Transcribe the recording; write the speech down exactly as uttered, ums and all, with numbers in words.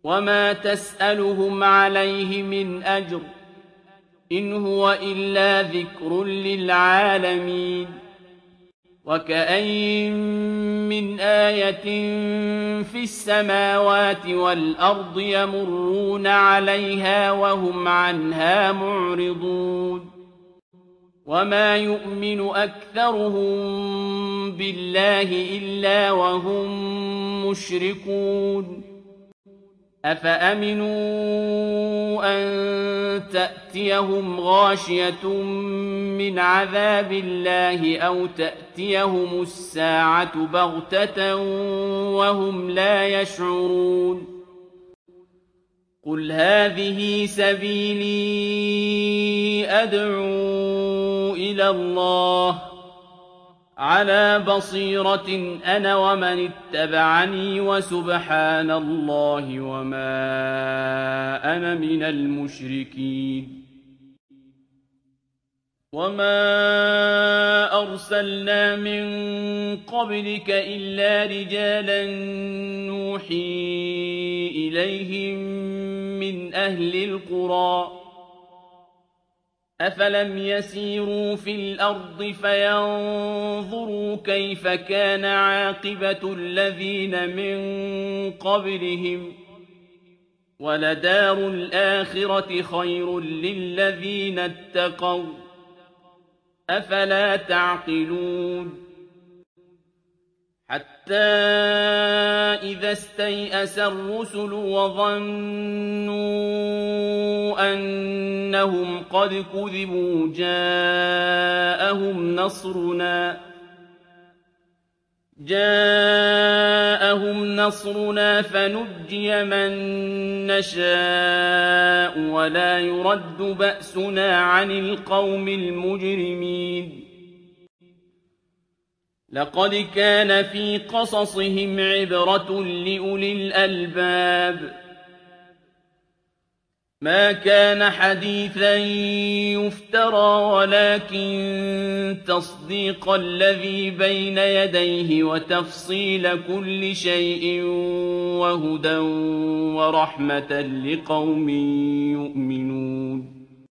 وما تسألهم عليه من أجر إن هو إلا ذكر للعالمين وكأين من آية في السماوات والأرض يمرون عليها وهم عنها معرضون وما يؤمن أكثرهم بالله إلا وهم مشركون أفأمنوا أن تأتيهم غاشية من عذاب الله أو تأتيهم الساعة بغتة وهم لا يشعرون قل هذه سبيلي أدعو إلى الله على بصيرة أنا ومن اتبعني وسبحان الله وما أنا من المشركين وما أرسلنا من قبلك إلا رجالا نوحي إليهم من أهل القرى أفلم يسيروا في الأرض فينظروا كيف كان عاقبة الذين من قبلهم ولدار الآخرة خير للذين اتقوا أفلا تعقلون حتى إذا استيأس الرسل وظنوا أنهم قد كذبوا جاءهم نصرنا جاءهم نصرنا فنجي من نشاء ولا يرد بأسنا عن القوم المجرمين لقد كان في قصصهم عبرة لأولي الألباب ما كان حديثا يفترى ولكن تصديق الذي بين يديه وتفصيل كل شيء وهدى ورحمة لقوم يؤمنون